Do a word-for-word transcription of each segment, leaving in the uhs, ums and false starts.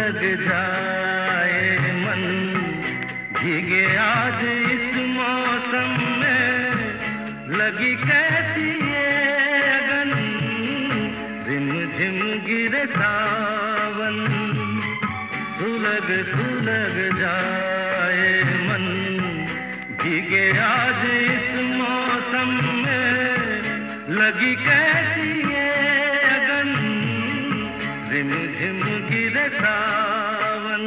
सुलग जाए मन, भीगे आज इस मौसम में, लगी कैसी ये अगन, रिम झिम गिरे सावन, सुलग सुलग जाए मन, भीगे आज इस मौसम में, लगी कैसी ये अगन, रिम झिम गिरे सावन।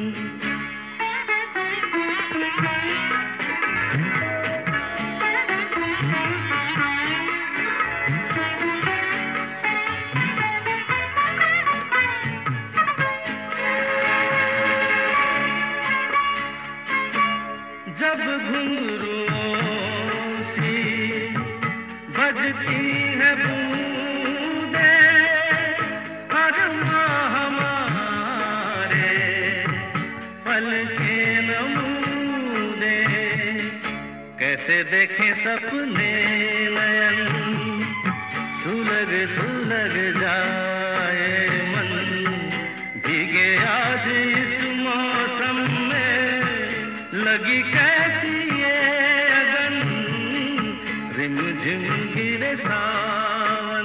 जब घुंघरुओं सी बजती है बूंदे, हर माह हमारे पलके नमूने, कैसे देखें सपने नयन, सुलग सुलग जाए मन, भीगे आज इस मौसम में, लगी कैसी ये अगन, रिम झिम गिरे सावन।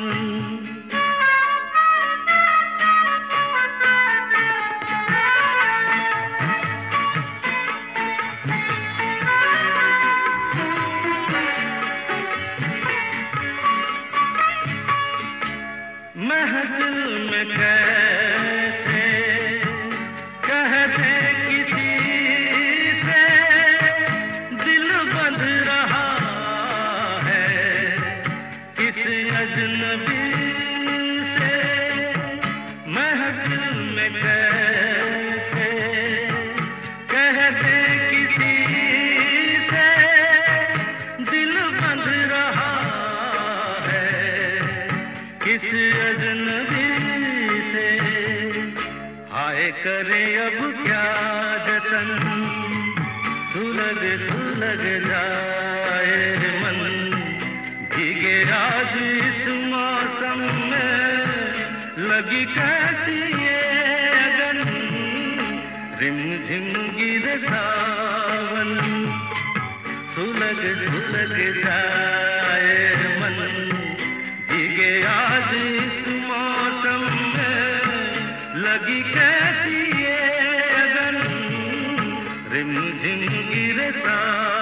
महफिल में कैसे कह दे किसी से, दिल बंध रहा है किस अजनबी से, महफिल में कैसे कह दे किसी से, दिल बंध रहा है किस अजनबी से, हाय करे अब क्या जतन, सुलग सुलग जाए मन, भीगे आज इस मौसम में, लगी कैसी ये अगन, रिम झिम गिरे सावन, सुलग सुलग जाए मन, भीगे आज इस मौसम में, लगी कैसी ये अगन, रिम झिम गिरे सावन।